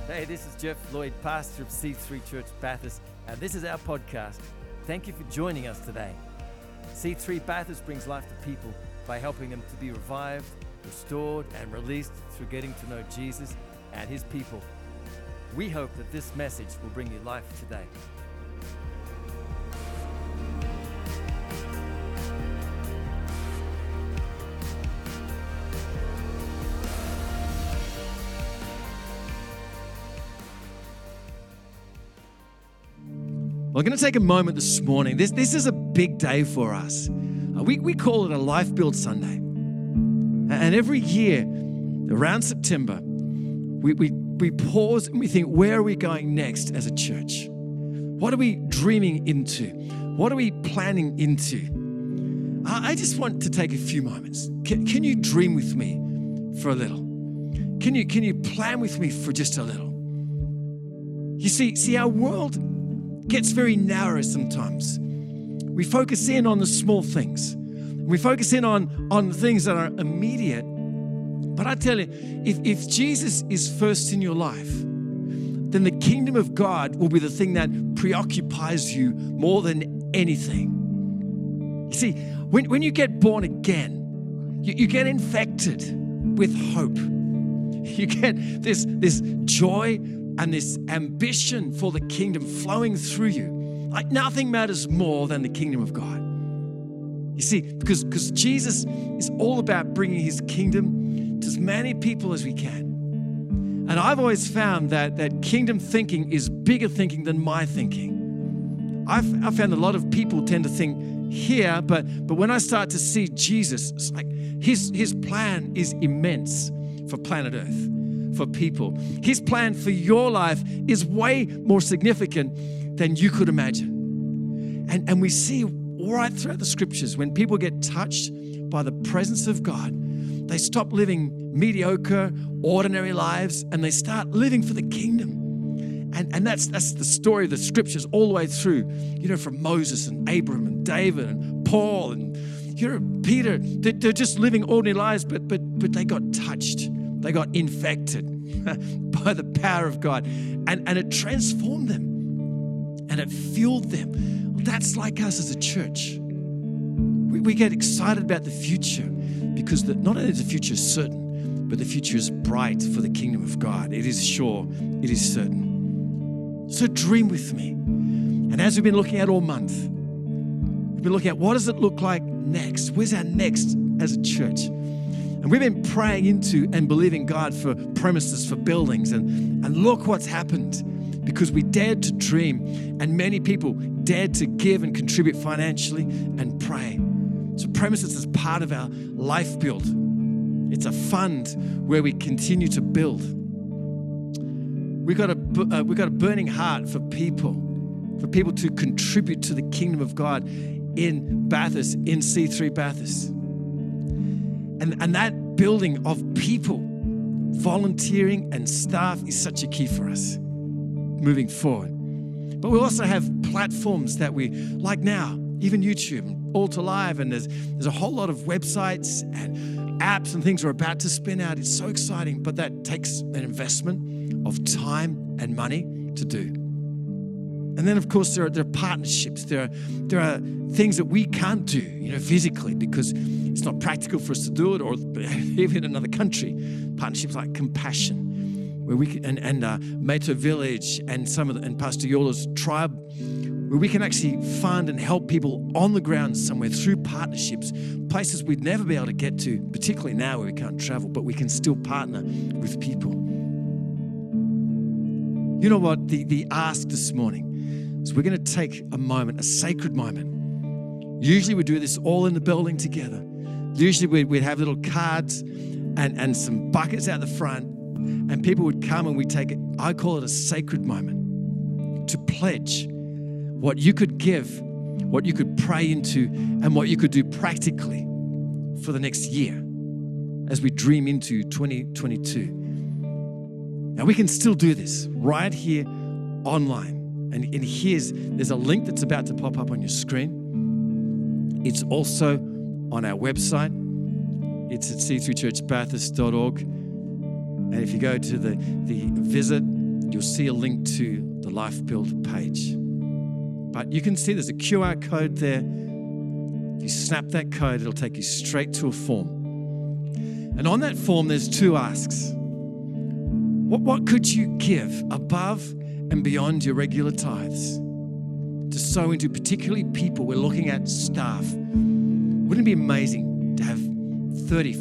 Hey, this is Jeff Lloyd, pastor of C3 Church Bathurst, and this is our podcast. Thank you for joining us today. C3 Bathurst brings life to people by helping them to be revived, restored, and released through getting to know Jesus and His people. We hope that this message will bring you life today. We're going to take a moment this morning. This is a big day for us. We call it a Life Build Sunday. And every year, around September, we pause and we think, where are we going next as a church? What are we dreaming into? What are we planning into? I just want to take a few moments. Can you dream with me for a little? Can you plan with me for just a little? You see, our world gets very narrow sometimes. We focus in on the small things. We focus in on things that are immediate. But I tell you, if Jesus is first in your life, then the kingdom of God will be the thing that preoccupies you more than anything. You see, when you get born again, you get infected with hope. You get this joy and this ambition for the kingdom flowing through you. Like nothing matters more than the kingdom of God. You see, because Jesus is all about bringing His kingdom to as many people as we can. And I've always found that kingdom thinking is bigger thinking than my thinking. I've found a lot of people tend to think here, but when I start to see Jesus, it's like His plan is immense for planet Earth, for people. His plan for your life is way more significant than you could imagine. And we see right throughout the scriptures, when people get touched by the presence of God, they stop living mediocre, ordinary lives, and they start living for the kingdom. And that's the story of the scriptures all the way through, from Moses and Abraham and David and Paul and Peter. They're just living ordinary lives, but they got touched. They got infected by the power of God, and it transformed them, and it fueled them. Well, that's like us as a church. We get excited about the future because not only is the future certain, but the future is bright for the kingdom of God. It is sure, it is certain. So dream with me. And as we've been looking at all month, we've been looking at what does it look like next? Where's our next as a church? And we've been praying into and believing God for premises, for buildings. And look what's happened because we dared to dream and many people dared to give and contribute financially and pray. So premises is part of our life build. It's a fund where we continue to build. We've got a burning heart for people to contribute to the kingdom of God in Bathurst, in C3 Bathurst. And that building of people, volunteering and staff is such a key for us moving forward. But we also have platforms that we, like now, even YouTube, Altar Live, and there's a whole lot of websites and apps and things we're about to spin out. It's so exciting, but that takes an investment of time and money to do. And then, of course, there are partnerships. There are things that we can't do, physically because it's not practical for us to do it, or even in another country. Partnerships like Compassion, where we can, and Mato Village, and and Pastor Yola's tribe, where we can actually fund and help people on the ground somewhere through partnerships, places we'd never be able to get to, particularly now where we can't travel, but we can still partner with people. You know what? The ask this morning is we're going to take a moment, a sacred moment. Usually we do this all in the building together. Usually we'd have little cards and some buckets out the front, and people would come and we'd take it. I call it a sacred moment to pledge what you could give, what you could pray into, and what you could do practically for the next year as we dream into 2022. Now we can still do this right here online. And there's a link that's about to pop up on your screen. It's also on our website. It's at c3churchbathurst.org. And if you go to the visit, you'll see a link to the Life Build page. But you can see there's a QR code there. If you snap that code, it'll take you straight to a form. And on that form, there's two asks. What could you give above and beyond your regular tithes to sow into particularly people? We're looking at staff. Wouldn't it be amazing to have $30,000,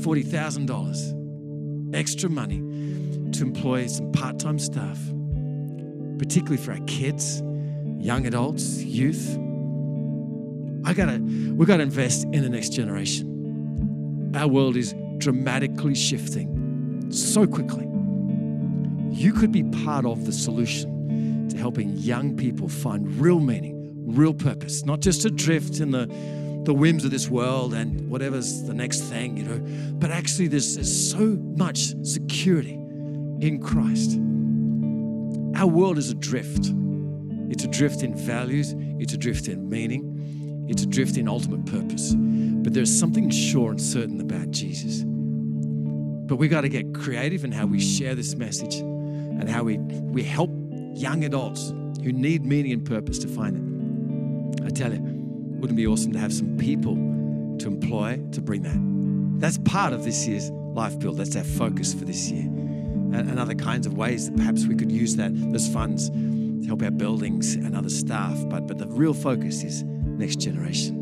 $40,000 extra money to employ some part-time staff, particularly for our kids, young adults, youth? We've got to invest in the next generation. Our world is dramatically shifting so quickly. You could be part of the solution to helping young people find real meaning, real purpose, not just adrift in the whims of this world and whatever's the next thing, but actually there's so much security in Christ. Our world is adrift. It's adrift in values, it's adrift in meaning, it's adrift in ultimate purpose. But there's something sure and certain about Jesus. But we got to get creative in how we share this message and how we help young adults who need meaning and purpose to find it. I tell you, wouldn't it be awesome to have some people to employ to bring that? That's part of this year's Life Build. That's our focus for this year. And other kinds of ways that perhaps we could use those funds to help our buildings and other staff. But the real focus is next generation.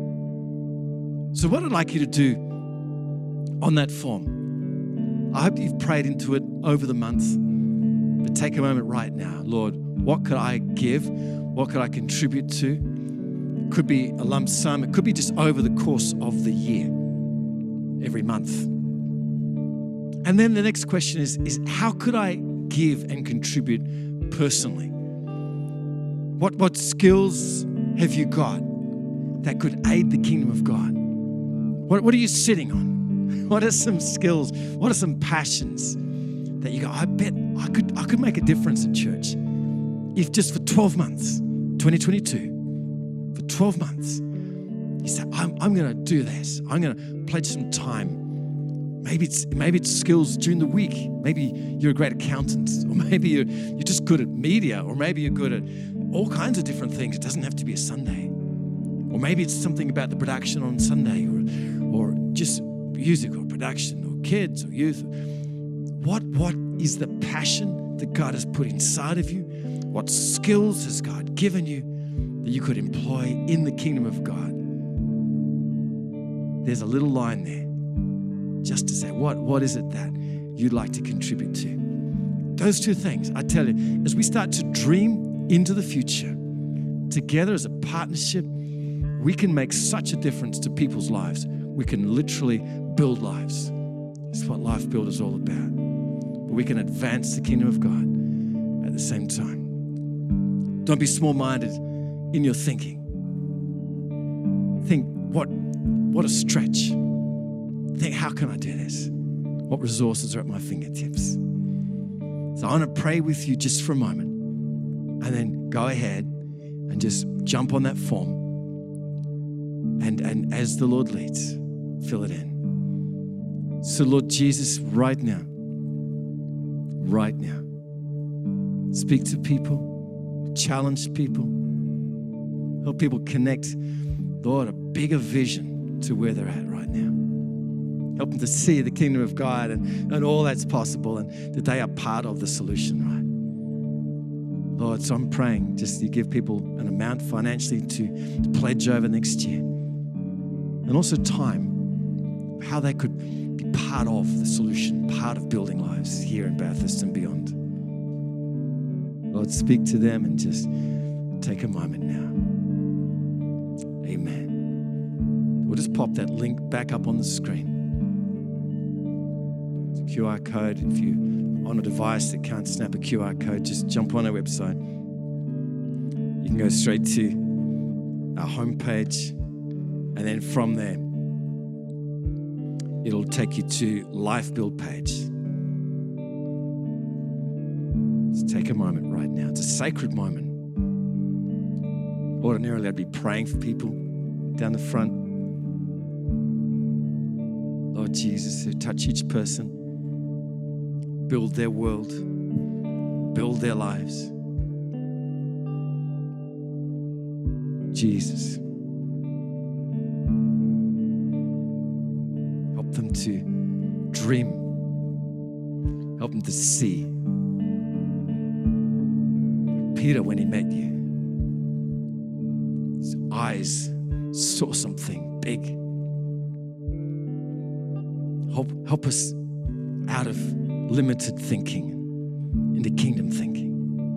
So what I'd like you to do on that form, I hope you've prayed into it over the month, but take a moment right now. Lord, what could I give? What could I contribute to? It could be a lump sum. It could be just over the course of the year, every month. And then the next question is how could I give and contribute personally? What skills have you got that could aid the kingdom of God? What are you sitting on? What are some skills? What are some passions that you go, I bet I could make a difference in church if just for 12 months, 2022, for 12 months, you say, I'm going to do this. I'm going to pledge some time. Maybe it's skills during the week. Maybe you're a great accountant, or maybe you're just good at media, or maybe you're good at all kinds of different things. It doesn't have to be a Sunday. Or maybe it's something about the production on Sunday, or just music or production or kids or youth. What is the passion that God has put inside of you? What skills has God given you that you could employ in the kingdom of God? There's a little line there just to say, what is it that you'd like to contribute to? Those two things, I tell you, as we start to dream into the future, together as a partnership, we can make such a difference to people's lives. We can literally build lives. That's what Life Build is all about. But we can advance the kingdom of God at the same time. Don't be small-minded in your thinking. Think, what a stretch. Think, how can I do this? What resources are at my fingertips? So I want to pray with you just for a moment, and then go ahead and just jump on that form, and as the Lord leads, fill it in. So Lord Jesus, right now, speak to people, challenge people, help people connect, Lord, a bigger vision to where they're at right now. Help them to see the kingdom of God and all that's possible, and that they are part of the solution, right? Lord, so I'm praying just you give people an amount financially to pledge over next year, and also time, how they could be part of the solution, part of building lives here in Bathurst and beyond. Lord, speak to them and just take a moment now. Amen. We'll just pop that link back up on the screen. QR code. If you're on a device that can't snap a QR code, just jump on our website. You can go straight to our homepage, and then from there, it'll take you to Life Build page. Just take a moment right now. It's a sacred moment. Ordinarily, I'd be praying for people down the front. Lord Jesus, touch each person. Build their world. build their lives. Jesus, help them to dream. Help them to see. Peter, when he met you, his eyes saw something big. Help us out of limited thinking into kingdom thinking.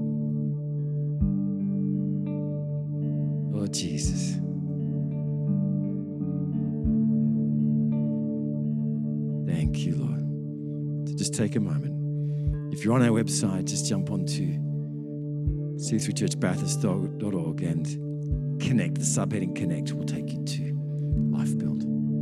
Oh, Jesus. Thank you, Lord. So just take a moment. If you're on our website, just jump onto c3churchbathurst.org and connect. The subheading Connect will take you to Life Build.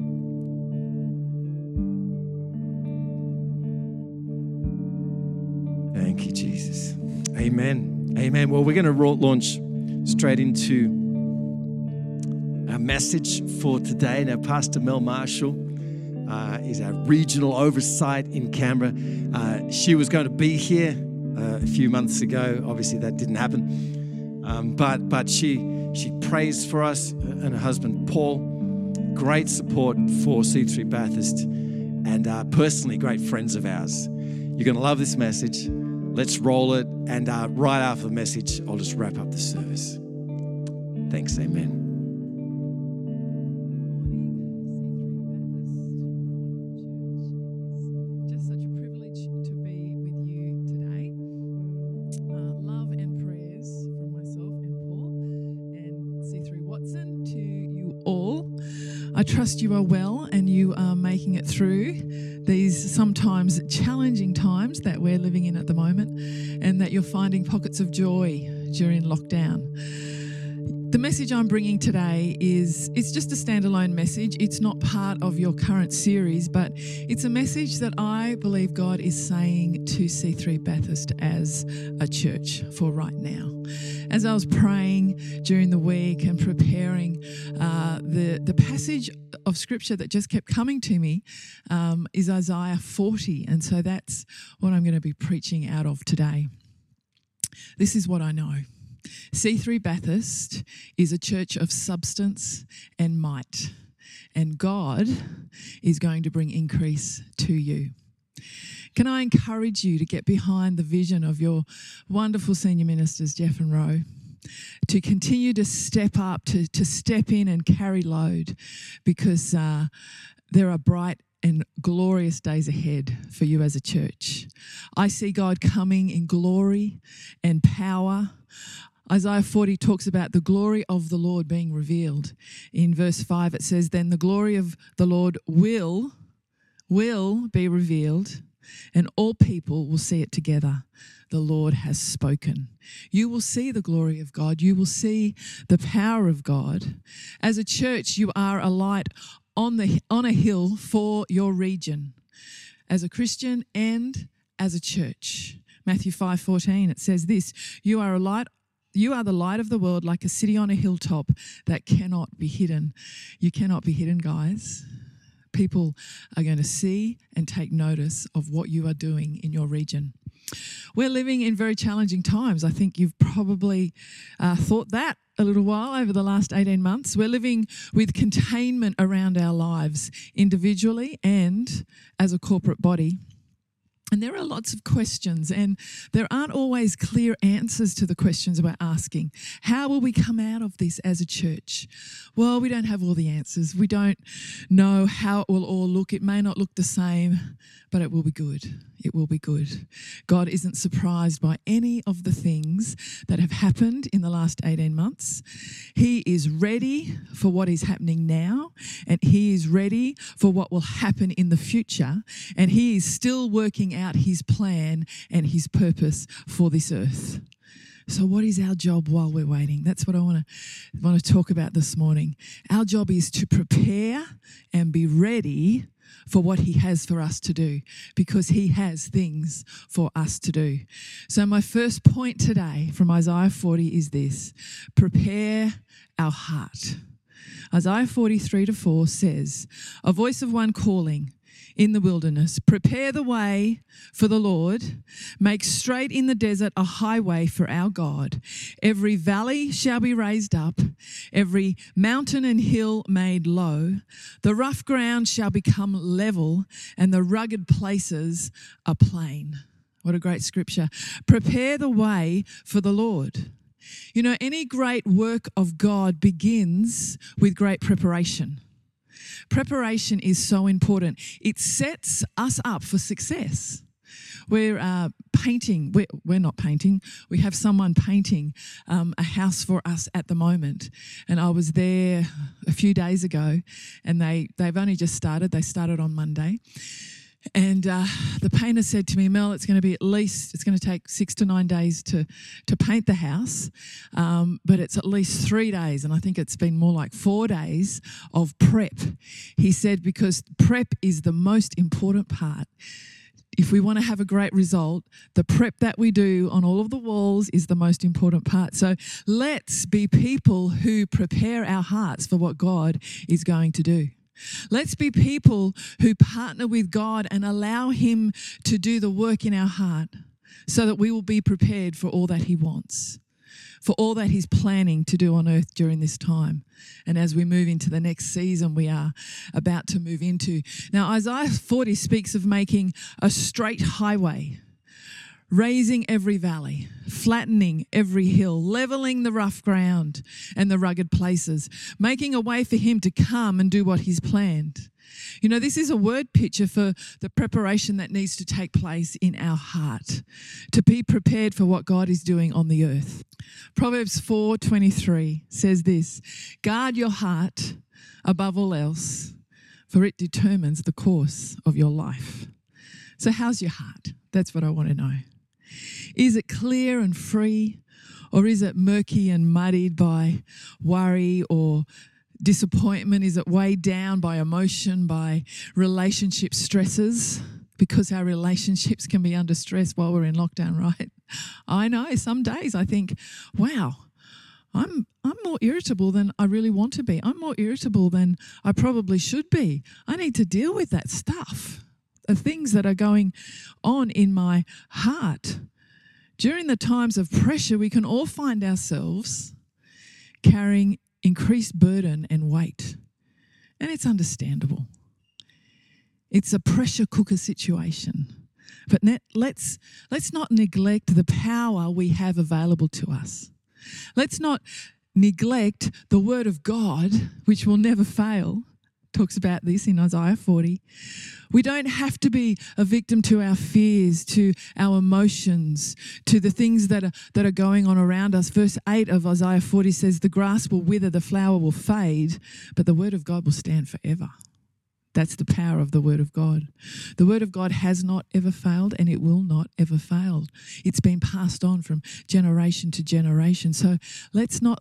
Thank you, Jesus. Amen. Amen. Well, we're going to launch straight into our message for today. Now, Pastor Mel Marshall is our regional oversight in Canberra. She was going to be here a few months ago. Obviously, that didn't happen. But she prays for us and her husband, Paul. Great support for C3 Bathurst and personally great friends of ours. You're going to love this message. Let's roll it. And right after the message, I'll just wrap up the service. Thanks. Amen. I trust you are well and you are making it through these sometimes challenging times that we're living in at the moment, and that you're finding pockets of joy during lockdown. The message I'm bringing today it's just a standalone message. It's not part of your current series, but it's a message that I believe God is saying to C3 Bathurst as a church for right now. As I was praying during the week and preparing, the passage of scripture that just kept coming to me is Isaiah 40. And so that's what I'm going to be preaching out of today. This is what I know. C3 Bathurst is a church of substance and might, and God is going to bring increase to you. Can I encourage you to get behind the vision of your wonderful senior ministers, Jeff and Ro, to continue to step up, to step in and carry load, because there are bright and glorious days ahead for you as a church. I see God coming in glory and power. Isaiah 40 talks about the glory of the Lord being revealed. In verse 5 it says, then the glory of the Lord will be revealed, and all people will see it together. The Lord has spoken. You will see the glory of God. You will see the power of God. As a church, you are a light on a hill for your region, as a Christian and as a church. Matthew 5:14, it says this, you are the light of the world, like a city on a hilltop that cannot be hidden. You cannot be hidden, guys. People are going to see and take notice of what you are doing in your region. We're living in very challenging times. I think you've probably thought that a little while over the last 18 months. We're living with containment around our lives, individually and as a corporate body. And there are lots of questions, and there aren't always clear answers to the questions we're asking. How will we come out of this as a church? Well, we don't have all the answers. We don't know how it will all look. It may not look the same, but it will be good. It will be good. God isn't surprised by any of the things that have happened in the last 18 months. He is ready for what is happening now, and he is ready for what will happen in the future, and he is still working out his plan and his purpose for this earth. So what is our job while we're waiting? That's what I want to talk about this morning. Our job is to prepare and be ready for what he has for us to do, because he has things for us to do. So my first point today from Isaiah 40 is this: prepare our heart. Isaiah 43:4 says, a voice of one calling, in the wilderness. Prepare the way for the Lord. Make straight in the desert a highway for our God. Every valley shall be raised up, every mountain and hill made low. The rough ground shall become level, and the rugged places a plain. What a great scripture. Prepare the way for the Lord. You know, any great work of God begins with great preparation. Preparation is so important. It sets us up for success. We're painting. We're not painting. We have someone painting a house for us at the moment. And I was there a few days ago, and they've only just started. They started on Monday. And the painter said to me, Mel, it's going to take 6 to 9 days to paint the house, but it's at least 3 days, and I think it's been more like 4 days of prep. He said, because prep is the most important part. If we want to have a great result, the prep that we do on all of the walls is the most important part. So let's be people who prepare our hearts for what God is going to do. Let's be people who partner with God and allow Him to do the work in our heart so that we will be prepared for all that He wants, for all that He's planning to do on earth during this time. And as we move into the next season we are about to move into. Now, Isaiah 40 speaks of making a straight highway, raising every valley, flattening every hill, leveling the rough ground and the rugged places, making a way for Him to come and do what He's planned. You know, this is a word picture for the preparation that needs to take place in our heart to be prepared for what God is doing on the earth. Proverbs 4:23 says this, guard your heart above all else, for it determines the course of your life. So how's your heart? That's what I want to know. Is it clear and free, or is it murky and muddied by worry or disappointment? Is it weighed down by emotion, by relationship stresses? Because our relationships can be under stress while we're in lockdown, right? I know some days I think, wow, I'm more irritable than I really want to be. I'm more irritable than I probably should be. I need to deal with that stuff, the things that are going on in my heart. During the times of pressure, we can all find ourselves carrying increased burden and weight. And it's understandable. It's a pressure cooker situation. But let's not neglect the power we have available to us. Let's not neglect the word of God, which will never fail. Talks about this in Isaiah 40. We don't have to be a victim to our fears, to our emotions, to the things that are going on around us. Verse 8 of Isaiah 40 says, the grass will wither, the flower will fade, but the word of God will stand forever. That's the power of the word of God. The word of God has not ever failed, and it will not ever fail. It's been passed on from generation to generation. So let's not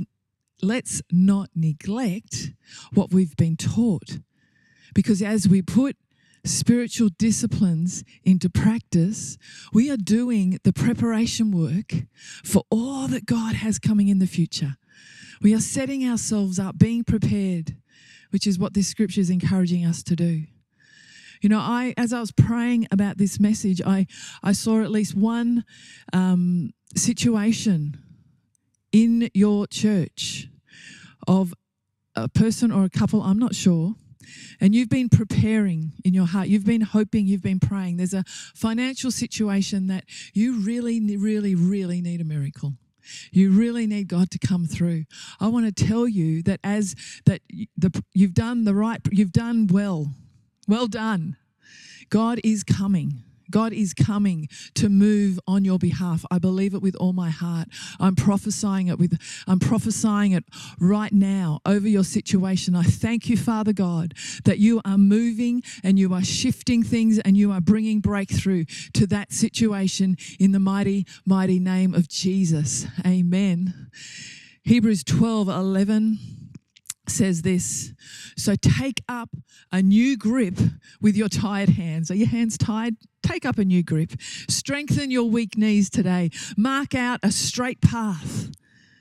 neglect what we've been taught, because as we put spiritual disciplines into practice, we are doing the preparation work for all that God has coming in the future. We are setting ourselves up, being prepared, which is what this scripture is encouraging us to do. You know, as I was praying about this message, I saw at least one situation in your church of a person or a couple, I'm not sure, and you've been preparing in your heart, you've been hoping, you've been praying. There's a financial situation that you really, really, really need a miracle. You really need God to come through. I want to tell you that you've done well. Well done. God is coming. God is coming to move on your behalf. I believe it with all my heart. I'm prophesying it right now over your situation. I thank you, Father God, that you are moving and you are shifting things and you are bringing breakthrough to that situation in the mighty, mighty name of Jesus. Amen. Hebrews 12:11 says this, so take up a new grip with your tired hands. Are your hands tired? Take up a new grip. Strengthen your weak knees today. Mark out a straight path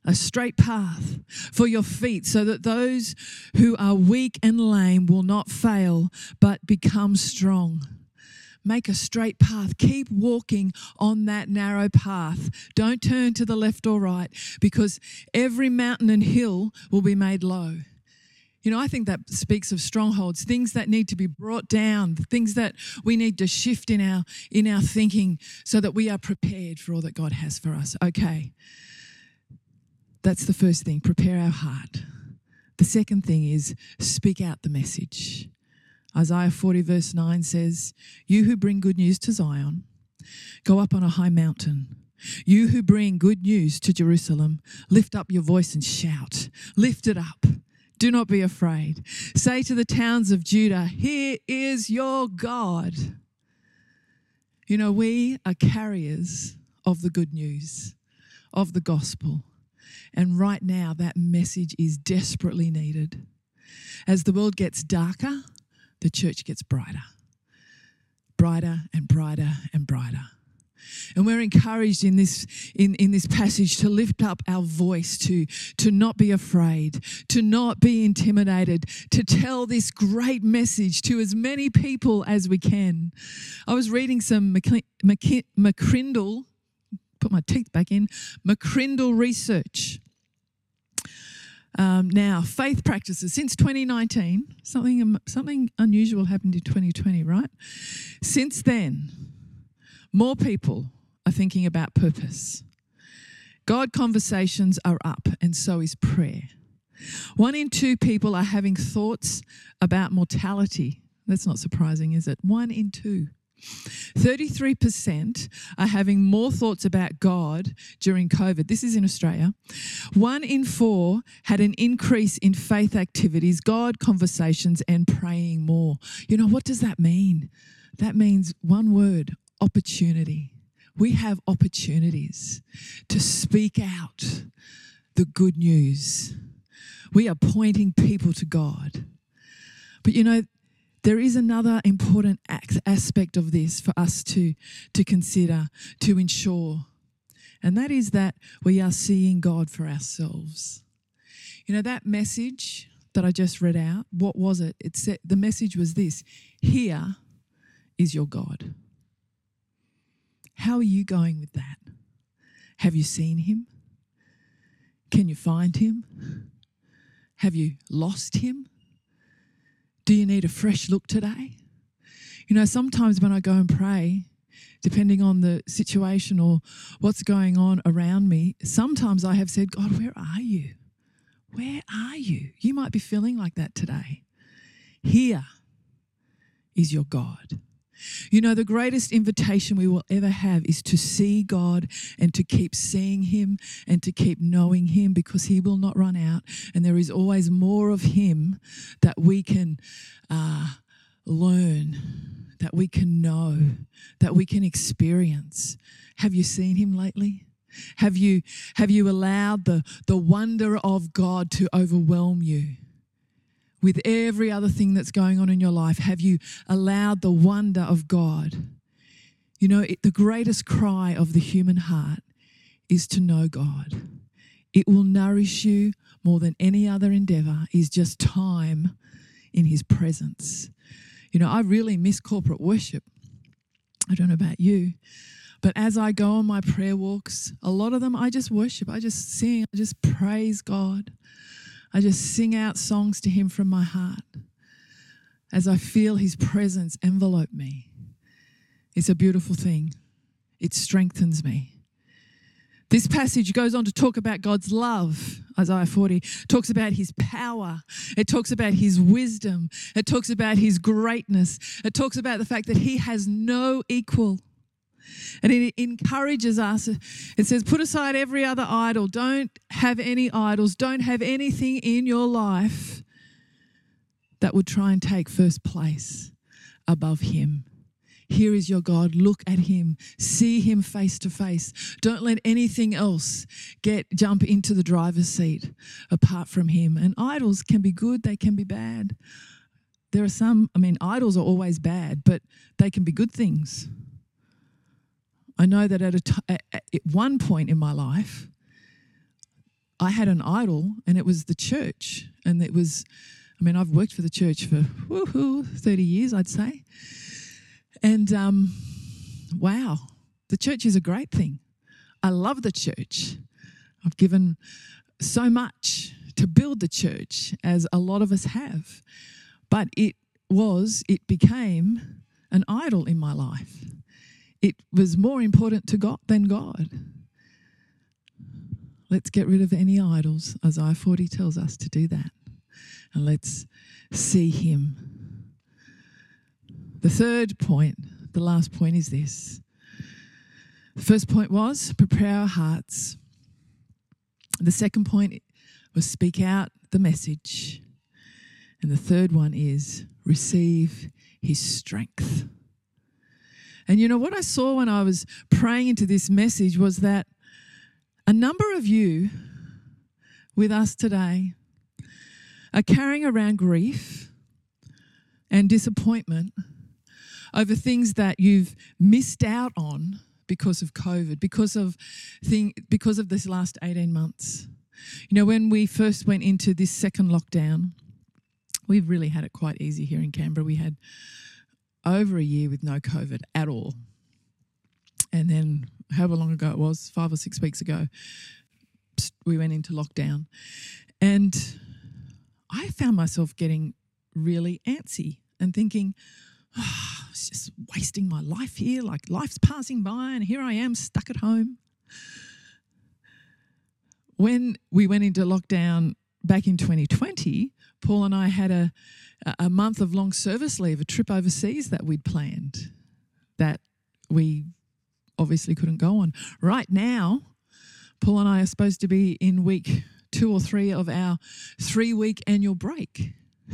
a straight path for your feet, so that those who are weak and lame will not fail, but become strong. Make a straight path. Keep walking on that narrow path. Don't turn to the left or right, because every mountain and hill will be made low. You know, I think that speaks of strongholds, things that need to be brought down, things that we need to shift in our thinking so that we are prepared for all that God has for us. Okay, that's the first thing, prepare our heart. The second thing is speak out the message. Isaiah 40 verse 9 says, "You who bring good news to Zion, go up on a high mountain. You who bring good news to Jerusalem, lift up your voice and shout. Lift it up. Do not be afraid. Say to the towns of Judah, here is your God." You know, we are carriers of the good news, of the gospel. And right now, that message is desperately needed. As the world gets darker, the church gets brighter. Brighter and brighter and brighter. And we're encouraged in this passage to lift up our voice, to not be afraid, to not be intimidated, to tell this great message to as many people as we can. I was reading some McCrindle, put my teeth back in, McCrindle research. Now, faith practices since 2019, something unusual happened in 2020, right? Since then, more people are thinking about purpose. God conversations are up, and so is prayer. 1 in 2 people are having thoughts about mortality. That's not surprising, is it? 1 in 2. 33% are having more thoughts about God during COVID. This is in Australia. 1 in 4 had an increase in faith activities, God conversations, and praying more. You know, what does that mean? That means one word: opportunity. We have opportunities to speak out the good news. We are pointing people to God. But you know, there is another important aspect of this for us to consider, to ensure, and that is that we are seeing God for ourselves. You know, that message that I just read out, what was it? It said, the message was this: here is your God. How are you going with that? Have you seen him? Can you find him? Have you lost him? Do you need a fresh look today? You know, sometimes when I go and pray, depending on the situation or what's going on around me, sometimes I have said, God, where are you? Where are you? You might be feeling like that today. Here is your God. You know, the greatest invitation we will ever have is to see God and to keep seeing him and to keep knowing him, because he will not run out, and there is always more of him that we can learn, that we can know, that we can experience. Have you seen him lately? Have you allowed the wonder of God to overwhelm you? With every other thing that's going on in your life, have you allowed the wonder of God? You know, the greatest cry of the human heart is to know God. It will nourish you more than any other endeavour, is just time in his presence. You know, I really miss corporate worship. I don't know about you, but as I go on my prayer walks, a lot of them I just worship, I just sing, I just praise God. I just sing out songs to him from my heart as I feel his presence envelope me. It's a beautiful thing. It strengthens me. This passage goes on to talk about God's love. Isaiah 40 talks about his power. It talks about his wisdom. It talks about his greatness. It talks about the fact that he has no equal. And it encourages us. It says, put aside every other idol. Don't have any idols. Don't have anything in your life that would try and take first place above him. Here is your God. Look at him. See him face to face. Don't let anything else jump into the driver's seat apart from him. And idols can be good. They can be bad. There are some, idols are always bad, but they can be good things. I know that at one point in my life, I had an idol, and it was the church. And it was, I've worked for the church for 30 years, I'd say. And wow, the church is a great thing. I love the church. I've given so much to build the church, as a lot of us have. But it became an idol in my life. It was more important to God than God. Let's get rid of any idols. Isaiah 40 tells us to do that. And let's see him. The third point, the last point, is this. The first point was prepare our hearts. The second point was speak out the message. And the third one is receive his strength. And you know what I saw when I was praying into this message was that a number of you with us today are carrying around grief and disappointment over things that you've missed out on because of COVID, because of this last 18 months. You know, when we first went into this second lockdown, we've really had it quite easy here in Canberra. We had over a year with no COVID at all. And then however long ago it was, 5 or 6 weeks ago, we went into lockdown. And I found myself getting really antsy and thinking, it's just wasting my life here. Like, life's passing by and here I am stuck at home. When we went into lockdown back in 2020, Paul and I had a month of long service leave, a trip overseas that we'd planned that we obviously couldn't go on. Right now, Paul and I are supposed to be in week 2 or 3 of our 3-week annual break.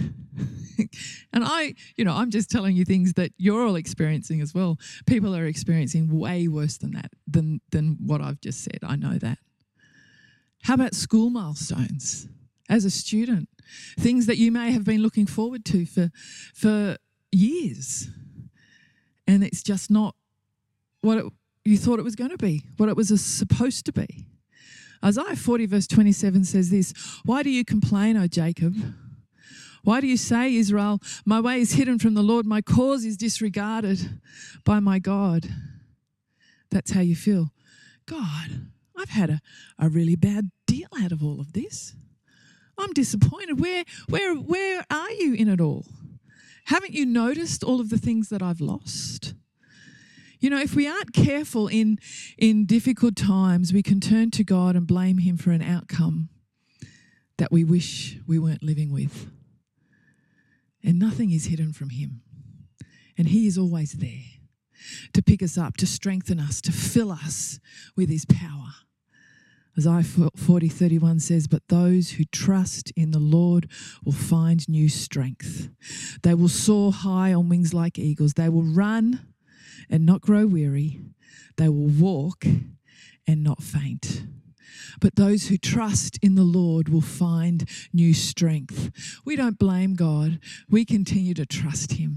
And I'm just telling you things that you're all experiencing as well. People are experiencing way worse than that, than what I've just said. I know that. How about school milestones as a student? Things that you may have been looking forward to for years. And it's just not what you thought it was going to be, what it was supposed to be. Isaiah 40 verse 27 says this, "Why do you complain, O Jacob? Why do you say, Israel, my way is hidden from the Lord, my cause is disregarded by my God?" That's how you feel. God, I've had a really bad deal out of all of this. I'm disappointed. Where are you in it all? Haven't you noticed all of the things that I've lost? You know, if we aren't careful in difficult times, we can turn to God and blame him for an outcome that we wish we weren't living with. And nothing is hidden from him. And he is always there to pick us up, to strengthen us, to fill us with his power. Isaiah 40:31 says, "But those who trust in the Lord will find new strength. They will soar high on wings like eagles. They will run and not grow weary. They will walk and not faint." But those who trust in the Lord will find new strength. We don't blame God. We continue to trust him.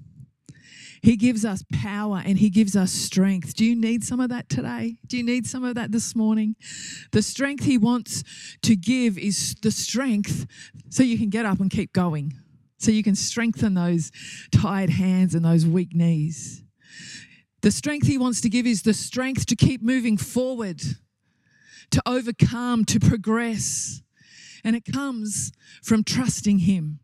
He gives us power and he gives us strength. Do you need some of that today? Do you need some of that this morning? The strength he wants to give is the strength so you can get up and keep going, so you can strengthen those tired hands and those weak knees. The strength he wants to give is the strength to keep moving forward, to overcome, to progress. And it comes from trusting him.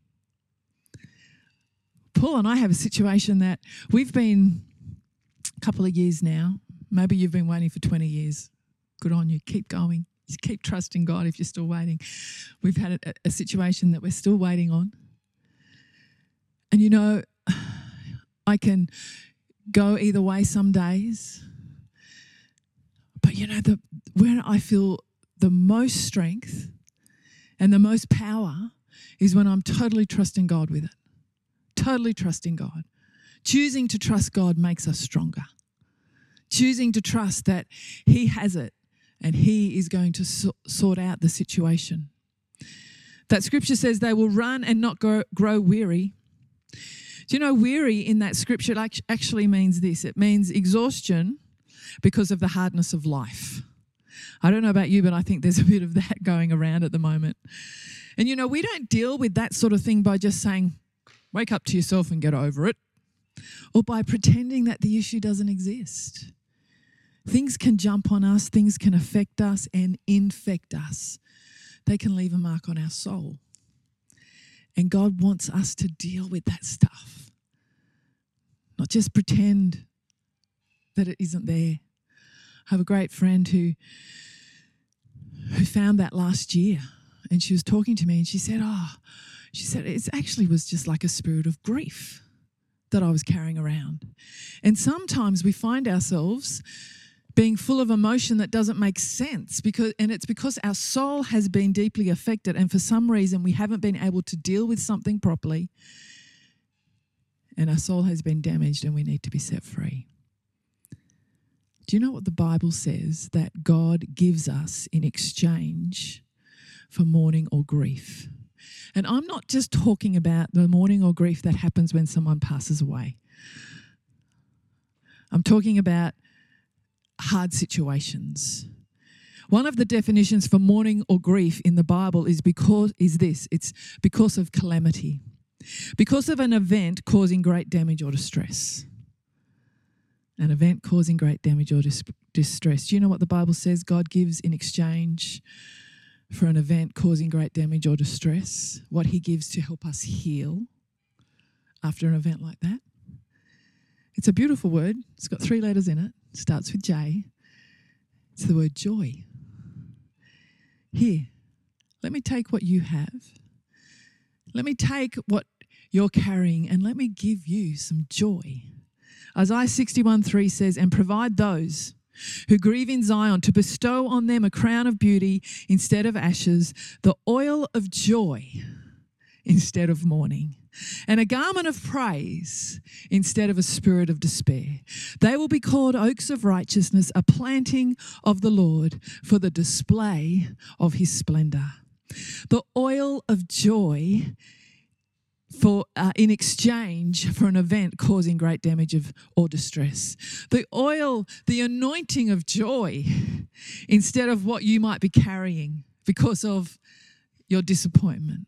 Paul and I have a situation that we've been a couple of years now. Maybe you've been waiting for 20 years. Good on you. Keep going. Just keep trusting God if you're still waiting. We've had a situation that we're still waiting on. And you know, I can go either way some days. But you know, where I feel the most strength and the most power is when I'm totally trusting God with it. Totally trusting God. Choosing to trust God makes us stronger. Choosing to trust that he has it and he is going to sort out the situation. That scripture says they will run and not grow weary. Do you know, weary in that scripture actually means this. It means exhaustion because of the hardness of life. I don't know about you, but I think there's a bit of that going around at the moment. And, you know, we don't deal with that sort of thing by just saying, wake up to yourself and get over it, or by pretending that the issue doesn't exist. Things can jump on us, things can affect us and infect us. They can leave a mark on our soul. And God wants us to deal with that stuff, not just pretend that it isn't there. I have a great friend who found that last year, and she was talking to me and she said, it actually was just like a spirit of grief that I was carrying around. And sometimes we find ourselves being full of emotion that doesn't make sense, and it's because our soul has been deeply affected, and for some reason we haven't been able to deal with something properly, and our soul has been damaged and we need to be set free. Do you know what the Bible says that God gives us in exchange for mourning or grief? And I'm not just talking about the mourning or grief that happens when someone passes away. I'm talking about hard situations. One of the definitions for mourning or grief in the Bible is it's because of calamity, because of an event causing great damage or distress. An event causing great damage or distress. Do you know what the Bible says God gives in exchange for an event causing great damage or distress? What he gives to help us heal after an event like that? It's a beautiful word. It's got 3 letters in it. It starts with J. It's the word joy. Here, let me take what you have. Let me take what you're carrying and let me give you some joy. Isaiah 61:3 says, and provide those who grieve in Zion to bestow on them a crown of beauty instead of ashes, the oil of joy instead of mourning, and a garment of praise instead of a spirit of despair. They will be called oaks of righteousness, a planting of the Lord for the display of his splendor. The oil of joy in exchange for an event causing great damage or distress. The oil, the anointing of joy instead of what you might be carrying because of your disappointment.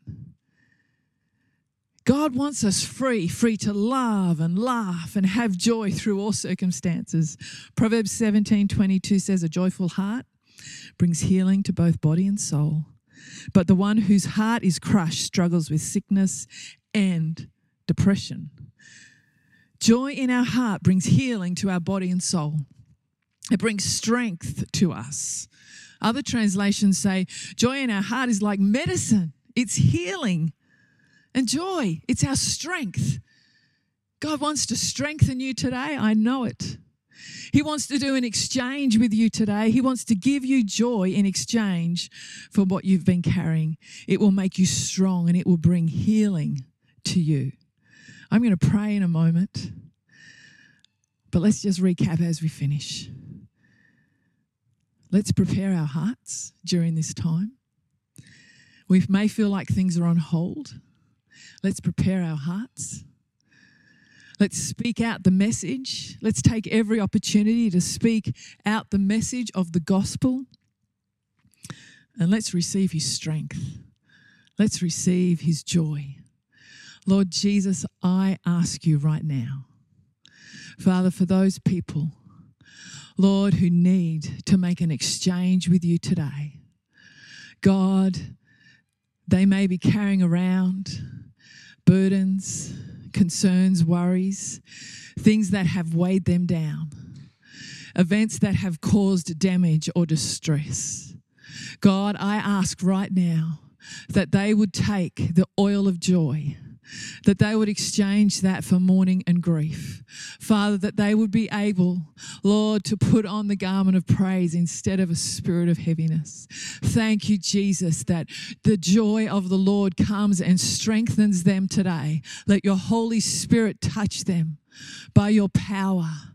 God wants us free to love and laugh and have joy through all circumstances. Proverbs 17:22 says, a joyful heart brings healing to both body and soul, but the one whose heart is crushed struggles with sickness and depression. Joy in our heart brings healing to our body and soul. It brings strength to us. Other translations say joy in our heart is like medicine. It's healing. And joy, it's our strength. God wants to strengthen you today. I know it. He wants to do an exchange with you today. He wants to give you joy in exchange for what you've been carrying. It will make you strong and it will bring healing to you. I'm going to pray in a moment, but let's just recap as we finish. Let's prepare our hearts during this time. We may feel like things are on hold. Let's prepare our hearts. Let's speak out the message. Let's take every opportunity to speak out the message of the gospel. And let's receive his strength. Let's receive his joy. Lord Jesus, I ask you right now, Father, for those people, Lord, who need to make an exchange with you today. God, they may be carrying around burdens, concerns, worries, things that have weighed them down, events that have caused damage or distress. God, I ask right now that they would take the oil of joy, that they would exchange that for mourning and grief. Father, that they would be able, Lord, to put on the garment of praise instead of a spirit of heaviness. Thank you, Jesus, that the joy of the Lord comes and strengthens them today. Let your Holy Spirit touch them by your power.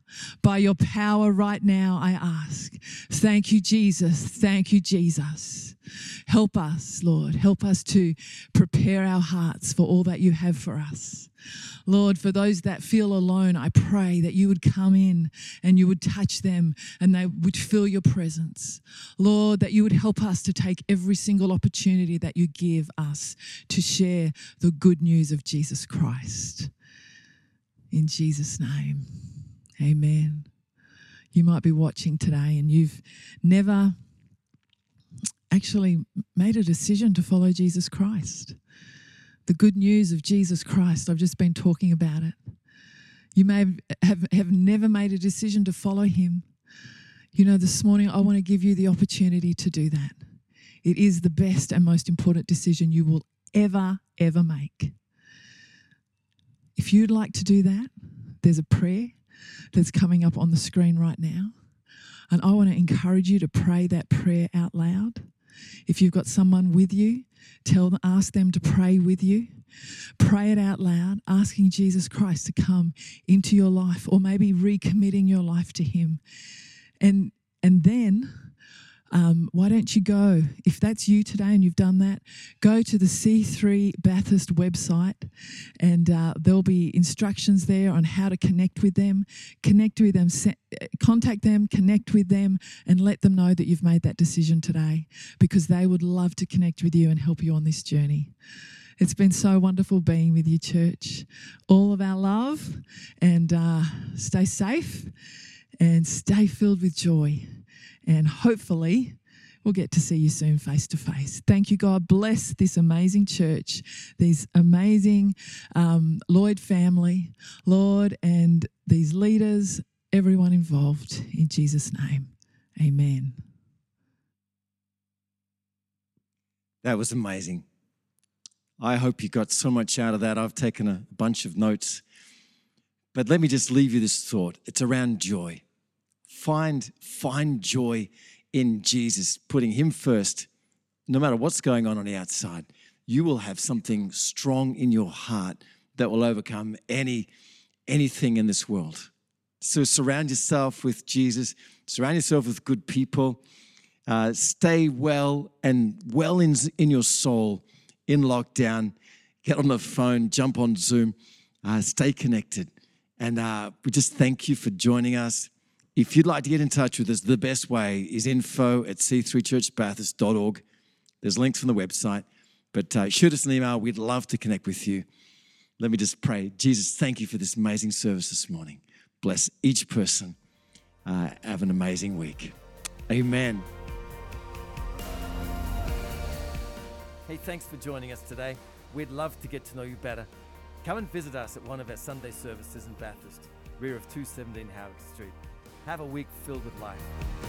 By your power right now, I ask. Thank you, Jesus. Thank you, Jesus. Help us, Lord. Help us to prepare our hearts for all that you have for us. Lord, for those that feel alone, I pray that you would come in and you would touch them and they would feel your presence. Lord, that you would help us to take every single opportunity that you give us to share the good news of Jesus Christ. In Jesus' name, amen. You might be watching today and you've never actually made a decision to follow Jesus Christ. The good news of Jesus Christ, I've just been talking about it. You may have never made a decision to follow him. You know, this morning I want to give you the opportunity to do that. It is the best and most important decision you will ever make. If you'd like to do that, there's a prayer that's coming up on the screen right now. And I want to encourage you to pray that prayer out loud. If you've got someone with you, ask them to pray with you. Pray it out loud, asking Jesus Christ to come into your life, or maybe recommitting your life to him. And then why don't you go, if that's you today and you've done that, go to the C3 Bathurst website and there'll be instructions there on how to connect with them, contact them, connect with them and let them know that you've made that decision today, because they would love to connect with you and help you on this journey. It's been so wonderful being with you, church. All of our love, and stay safe and stay filled with joy. And hopefully we'll get to see you soon face to face. Thank you, God. Bless this amazing church, these amazing Lloyd family, Lord, and these leaders, everyone involved. In Jesus' name, amen. That was amazing. I hope you got so much out of that. I've taken a bunch of notes. But let me just leave you this thought. It's around joy. Find joy in Jesus, putting him first. No matter what's going on the outside, you will have something strong in your heart that will overcome anything in this world. So surround yourself with Jesus. Surround yourself with good people. Stay well and well in your soul in lockdown. Get on the phone, jump on Zoom, stay connected. And we just thank you for joining us. If you'd like to get in touch with us, the best way is info@c3churchbathurst.org. There's links from the website. But shoot us an email. We'd love to connect with you. Let me just pray. Jesus, thank you for this amazing service this morning. Bless each person. Have an amazing week. Amen. Hey, thanks for joining us today. We'd love to get to know you better. Come and visit us at one of our Sunday services in Bathurst, rear of 217 Howard Street. Have a week filled with life.